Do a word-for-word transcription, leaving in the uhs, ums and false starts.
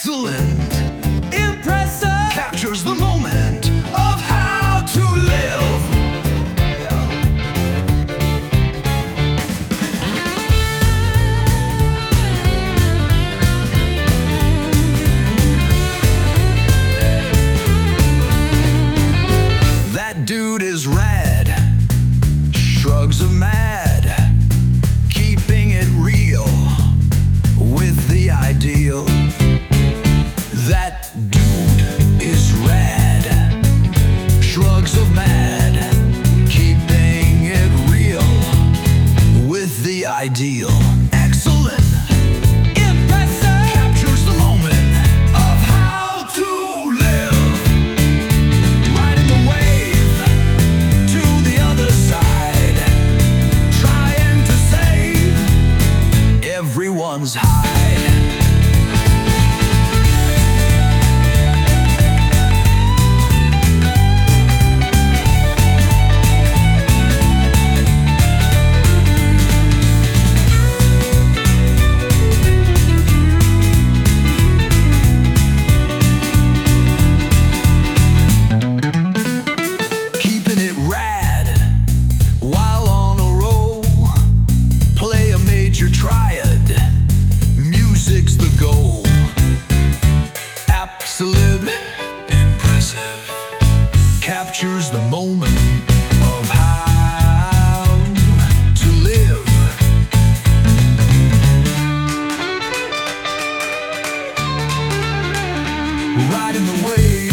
Excellent, impressive, captures the moment of how to live. That dude is rad, shrugs are mad, keeping it real with the ideal. That dude is rad, shrugs are mad, keeping it real with the ideal. Excellent, impressive, captures the moment of how to live. Riding the wave to the other side, trying to save everyone's hide. Your triad, music's the goal. Absolute, impressive, captures the moment of how to live. Riding the wave